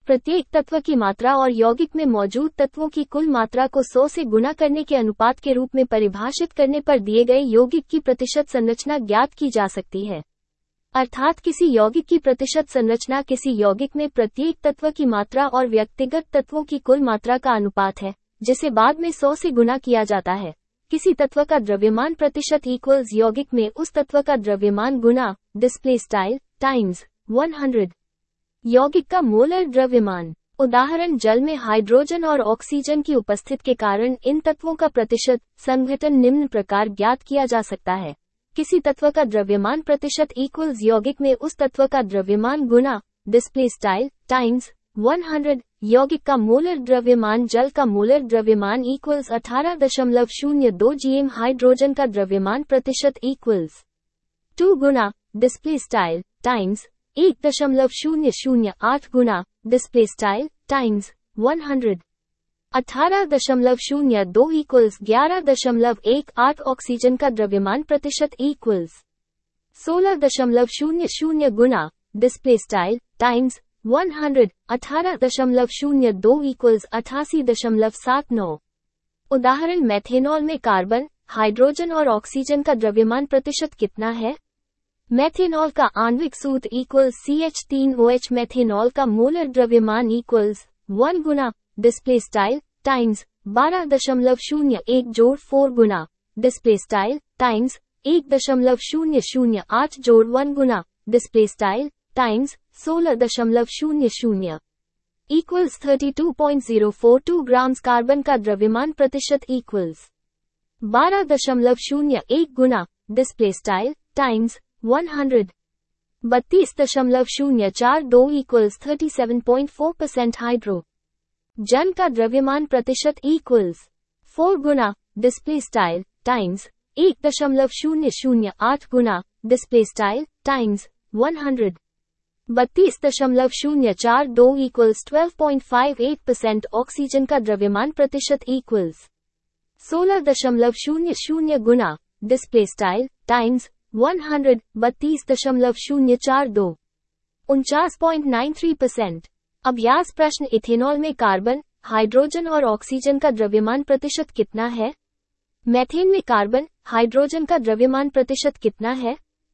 प्रत्येक तत्व की मात्रा और यौगिक में मौजूद तत्वों की कुल मात्रा को 100 से गुणा करने के अनुपात के रूप में परिभाषित करने पर दिए गए यौगिक की प्रतिशत संरचना ज्ञात की जा सकती है। अर्थात किसी यौगिक की प्रतिशत संरचना किसी यौगिक में प्रत्येक तत्व की मात्रा और व्यक्तिगत तत्वों की कुल मात्रा का अनुपात है, जिसे बाद में 100 से गुणा किया जाता है। किसी तत्व का द्रव्यमान प्रतिशत इक्वल्स यौगिक में उस तत्व का द्रव्यमान गुना डिस्प्ले स्टाइल टाइम्स 100 यौगिक का मोलर द्रव्यमान। उदाहरण, जल में हाइड्रोजन और ऑक्सीजन की उपस्थिति के कारण इन तत्वों का प्रतिशत संघटन निम्न प्रकार ज्ञात किया जा सकता है। किसी तत्व का द्रव्यमान प्रतिशत इक्वल्स यौगिक में उस तत्व का द्रव्यमान गुना डिस्प्ले स्टाइल टाइम्स 100 यौगिक का मोलर द्रव्यमान। जल का मोलर द्रव्यमान इक्वल्स 18.02 gm हाइड्रोजन का द्रव्यमान प्रतिशत इक्वल्स 2 गुना डिस्प्ले स्टाइल टाइम्स 1.008 गुना display style times 100 18.02 equals 11.18 oxygen का द्रव्यमान प्रतिशत इक्वल्स 16.00 गुना डिस्प्ले स्टाइल टाइम्स 100 18.02 इक्वल्स 88.79। उदाहरण, मेथेनॉल में कार्बन, हाइड्रोजन और ऑक्सीजन का द्रव्यमान प्रतिशत कितना है? मेथेनॉल का आणविक सूत्र इक्वल्स CH3OH। मेथेनॉल का मोलर द्रव्यमान इक्वल्स 1 गुना डिस्प्ले स्टाइल टाइम्स 12.01 जोड़ 4 गुना डिस्प्ले स्टाइल टाइम्स 1.008 जोड़ 1 गुना display style times 16.00 equals 32.042 grams. Carbon का द्रव्यमान प्रतिशत इक्वल्स 12.01 गुना display style times 100 32.042 equals 37.4% hydrogen का द्रव्यमान प्रतिशत इक्वल्स 4 गुना डिस्प्ले स्टाइल टाइम्स 1.008 गुना display style times 100 32.042 equals 12.58% oxygen का द्रव्यमान प्रतिशत इक्वल्स 16.00 गुना डिस्प्ले स्टाइल टाइम्स 100 32.042 49.93%। अभ्यास प्रश्न, इथेनॉल में कार्बन, हाइड्रोजन और ऑक्सीजन का द्रव्यमान प्रतिशत कितना है? मीथेन में कार्बन, हाइड्रोजन का द्रव्यमान प्रतिशत कितना है?